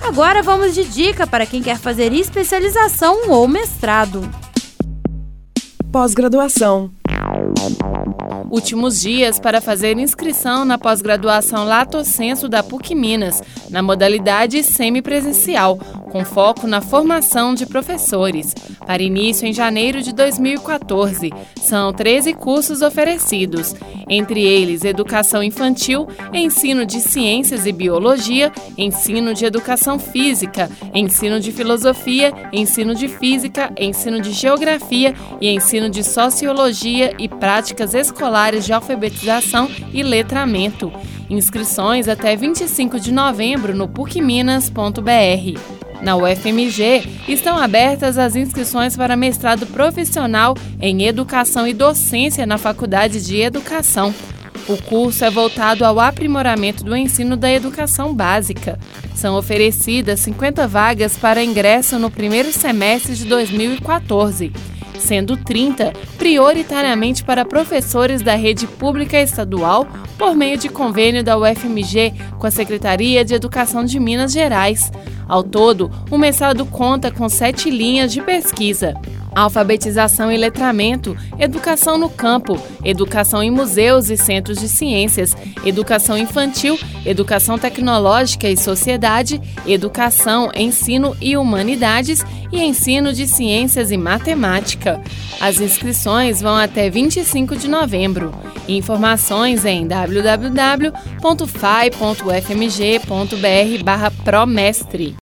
Agora vamos de dica para quem quer fazer especialização ou mestrado. Pós-graduação. Últimos dias para fazer inscrição na pós-graduação Lato Sensu da PUC Minas, na modalidade semipresencial, com foco na formação de professores. Para início em janeiro de 2014, são 13 cursos oferecidos, entre eles Educação Infantil, Ensino de Ciências e Biologia, Ensino de Educação Física, Ensino de Filosofia, Ensino de Física, Ensino de Geografia e Ensino de Sociologia e Práticas Escolares de Alfabetização e Letramento. Inscrições até 25 de novembro no pucminas.br. Na UFMG, estão abertas as inscrições para mestrado profissional em Educação e Docência na Faculdade de Educação. O curso é voltado ao aprimoramento do ensino da educação básica. São oferecidas 50 vagas para ingresso no primeiro semestre de 2014. Sendo 30 prioritariamente para professores da rede pública estadual, por meio de convênio da UFMG com a Secretaria de Educação de Minas Gerais. Ao todo, o mestrado conta com 7 linhas de pesquisa: alfabetização e letramento, educação no campo, educação em museus e centros de ciências, educação infantil, educação tecnológica e sociedade, educação, ensino e humanidades e ensino de ciências e matemática. As inscrições vão até 25 de novembro. Informações em www.fai.ufmg.br/promestre.